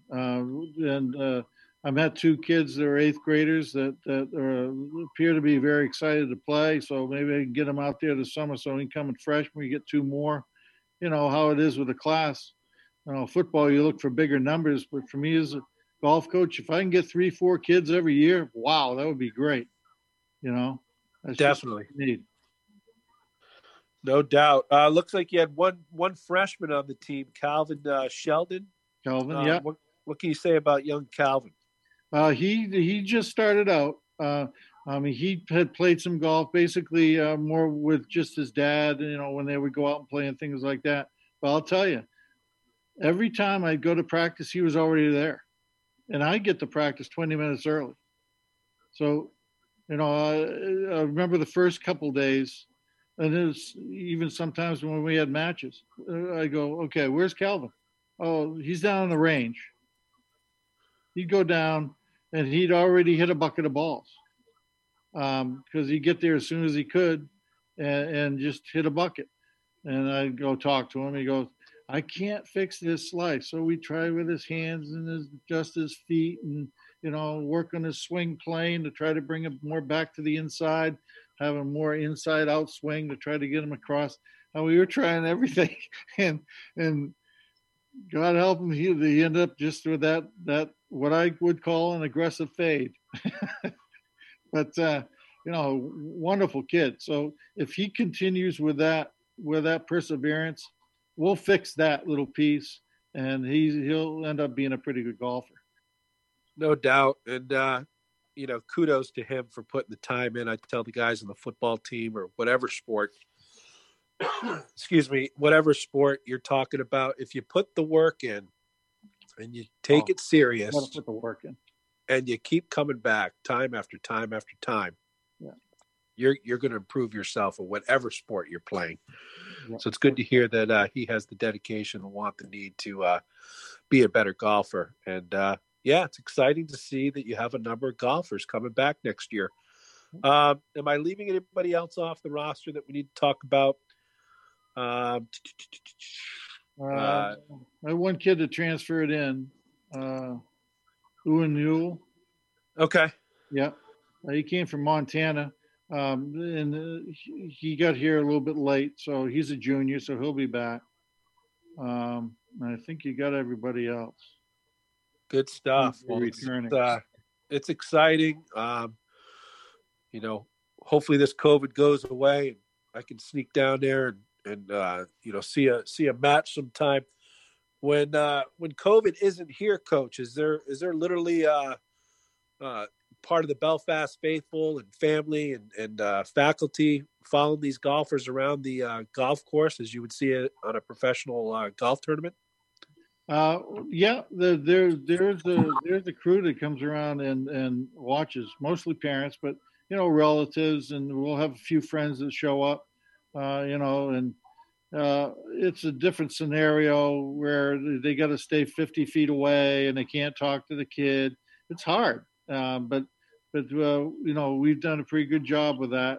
I met 2 kids that are 8th graders that appear to be very excited to play. So maybe I can get them out there this summer. So incoming freshmen, we get 2 more. You know how it is with a class. Football, you look for bigger numbers. But for me as a golf coach, if I can get 3-4 kids every year, wow, that would be great. That's definitely just what you need. No doubt. Looks like you had one freshman on the team, Calvin Sheldon. Calvin, yeah. What can you say about young Calvin? He just started out. He had played some golf, basically more with just his dad, when they would go out and play and things like that. But I'll tell you, every time I'd go to practice, he was already there. And I get to practice 20 minutes early. So, I remember the first couple days, and it was even sometimes when we had matches, I go, okay, where's Calvin? Oh, he's down on the range. He'd go down, and he'd already hit a bucket of balls because he'd get there as soon as he could and just hit a bucket. And I'd go talk to him. He goes, I can't fix this slice. So we try with his hands and adjust his feet and, work on his swing plane to try to bring him more back to the inside, have a more inside out swing to try to get him across. And we were trying everything. And God help him, he ended up just with that what I would call an aggressive fade. But, wonderful kid. So if he continues with that perseverance, we'll fix that little piece, and he'll end up being a pretty good golfer. No doubt. And, kudos to him for putting the time in. I tell the guys on the football team or whatever sport, whatever sport you're talking about, if you put the work in and you take it serious, you gotta put the work in, and you keep coming back time after time after time, you're going to improve yourself in whatever sport you're playing. Yeah. So it's good to hear that he has the dedication, the want, the need to be a better golfer. And it's exciting to see that you have a number of golfers coming back next year. Am I leaving anybody else off the roster that we need to talk about? I have one kid that transferred in, Ewan Newell. Okay. Yeah. He came from Montana. And he got here a little bit late, so he's a junior, so he'll be back. And I think you got everybody else. Good stuff. Well, it's exciting. Hopefully this COVID goes away and I can sneak down there and see a match sometime. When COVID isn't here, Coach, is there literally part of the Belfast faithful and family and faculty following these golfers around the golf course as you would see it on a professional golf tournament? There's a crew that comes around and watches, mostly parents, but relatives, and we'll have a few friends that show up, and it's a different scenario where they got to stay 50 feet away and they can't talk to the kid. It's hard, but we've done a pretty good job with that.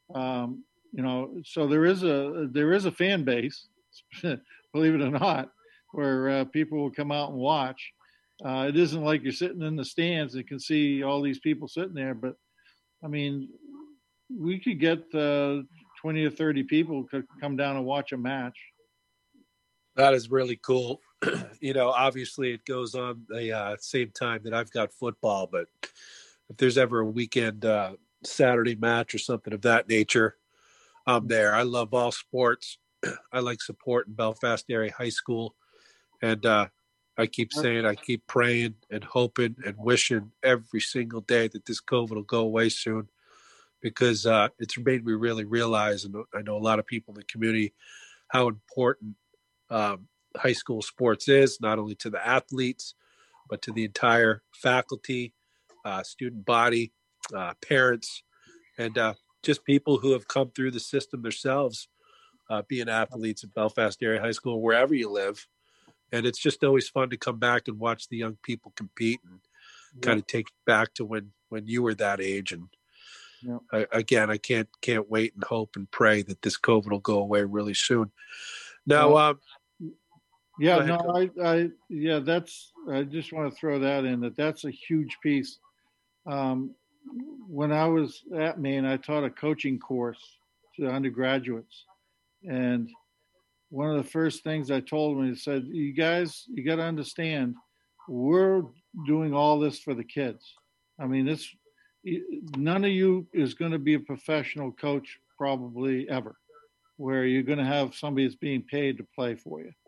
So there is a fan base, believe it or not, where people will come out and watch. It isn't like you're sitting in the stands and can see all these people sitting there, but I mean, we could get 20 or 30 people could come down and watch a match. That is really cool. Obviously it goes on the same time that I've got football, but if there's ever a weekend Saturday match or something of that nature, I'm there. I love all sports. I like supporting Belfast Area High School. And I keep saying, I keep praying and hoping and wishing every single day that this COVID will go away soon, because it's made me really realize, and I know a lot of people in the community, how important high school sports is, not only to the athletes, but to the entire faculty, student body, parents, and just people who have come through the system themselves being athletes at Belfast Area High School, wherever you live. And it's just always fun to come back and watch the young people compete and kind of take it back to when you were that age. And I can't wait and hope and pray that this COVID will go away really soon. Now, I just want to throw that in, that's a huge piece. When I was at Maine, I taught a coaching course to undergraduates. And one of the first things I told them, I said, you guys, you got to understand, we're doing all this for the kids. I mean, none of you is going to be a professional coach probably ever, where you're going to have somebody that's being paid to play for you.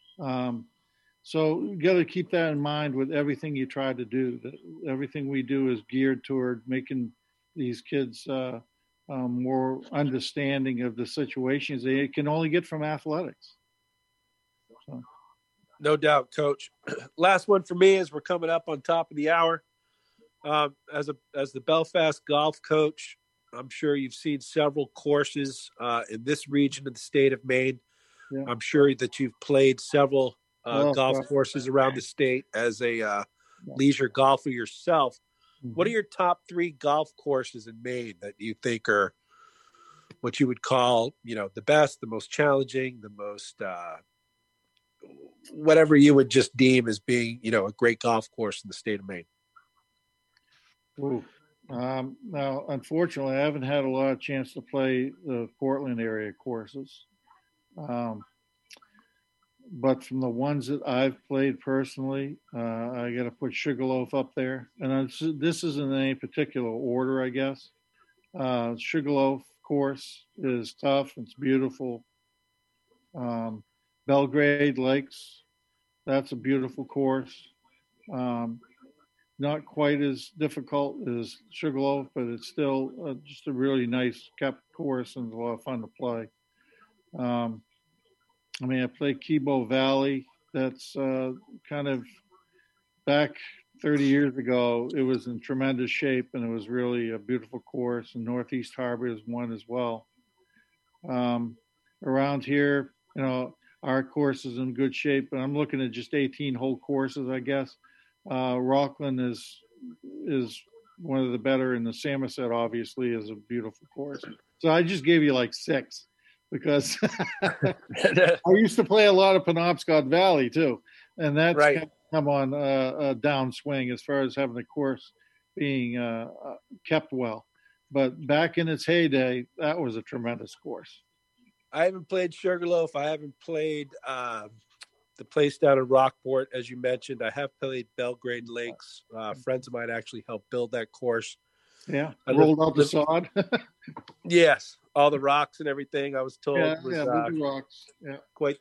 So you got to keep that in mind with everything you try to do. That everything we do is geared toward making these kids more understanding of the situations they can only get from athletics. So. No doubt, Coach. Last one for me as we're coming up on top of the hour. As the Belfast golf coach, I'm sure you've seen several courses in this region of the state of Maine. Yeah. I'm sure that you've played several golf courses around the state as a leisure golfer yourself. Mm-hmm. What are your top 3 golf courses in Maine that you think are what you would call, the best, the most challenging, the most whatever you would just deem as being, a great golf course in the state of Maine? Now, unfortunately, I haven't had a lot of chance to play the Portland area courses. But from the ones that I've played personally, I got to put Sugarloaf up there. And this isn't in any particular order, I guess. Sugarloaf course is tough. It's beautiful. Belgrade Lakes, that's a beautiful course. Not quite as difficult as Sugarloaf, but it's still just a really nice kept course and a lot of fun to play. I played Kebo Valley. That's kind of back 30 years ago. It was in tremendous shape, and it was really a beautiful course. And Northeast Harbor is one as well. Around here, our course is in good shape, but I'm looking at just 18-hole courses, I guess. Rockland is one of the better, and the Samoset obviously is a beautiful course. So I just gave you like 6. Because I used to play a lot of Penobscot Valley too, and that's right. Come on a downswing as far as having the course being kept well. But back in its heyday, that was a tremendous course. I haven't played Sugarloaf. I haven't played the place down in Rockport, as you mentioned. I have played Belgrade Lakes. Friends of mine actually helped build that course. Yeah, rolled out the sod. Yes, all the rocks and everything. I was told was the rocks. Yeah, quite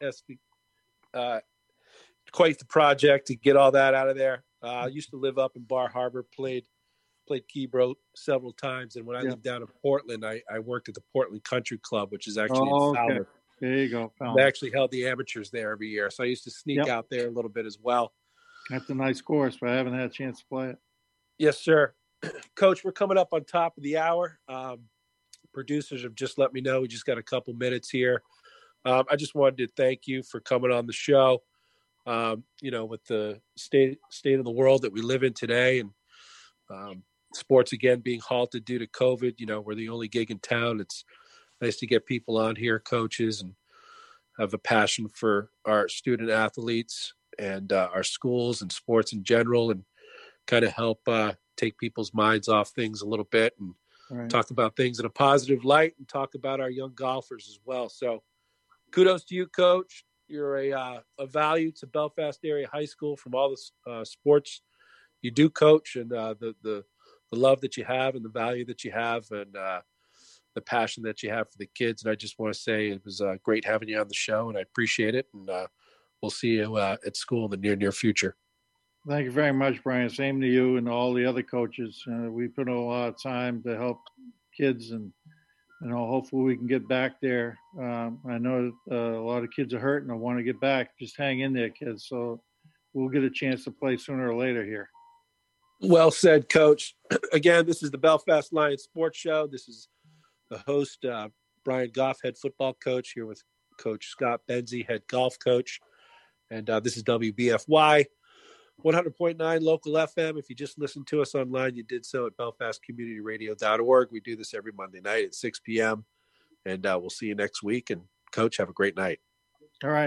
the quite the project to get all that out of there. I used to live up in Bar Harbor. Played Kebro several times, and when I lived down in Portland, I worked at the Portland Country Club, which is actually in Falmouth. There you go. They actually held the amateurs there every year, so I used to sneak out there a little bit as well. That's a nice course, but I haven't had a chance to play it. Yes, sir. Coach, we're coming up on top of the hour. Producers have just let me know we just got a couple minutes here. I just wanted to thank you for coming on the show. With the state of the world that we live in today, and sports again being halted due to COVID, we're the only gig in town. It's nice to get people on here, coaches, and have a passion for our student athletes and our schools and sports in general, and kind of help take people's minds off things a little bit and talk about things in a positive light and talk about our young golfers as well. So kudos to you, Coach. You're a value to Belfast Area High School from all the sports you do coach, and the love that you have and the value that you have, and the passion that you have for the kids. And I just want to say it was great having you on the show, and I appreciate it. And we'll see you at school in the near future. Thank you very much, Brian. Same to you and all the other coaches. We put in a lot of time to help kids, and hopefully we can get back there. I know a lot of kids are hurt and I want to get back. Just hang in there, kids. So we'll get a chance to play sooner or later here. Well said, Coach. Again, this is the Belfast Lions Sports Show. This is the host, Brian Goff, head football coach, here with Coach Scott Benzie, head golf coach. And this is WBFY 100.9 local FM. If you just listened to us online, you did so at belfastcommunityradio.org. We do this every Monday night at 6 p.m. And we'll see you next week. And Coach, have a great night. All right.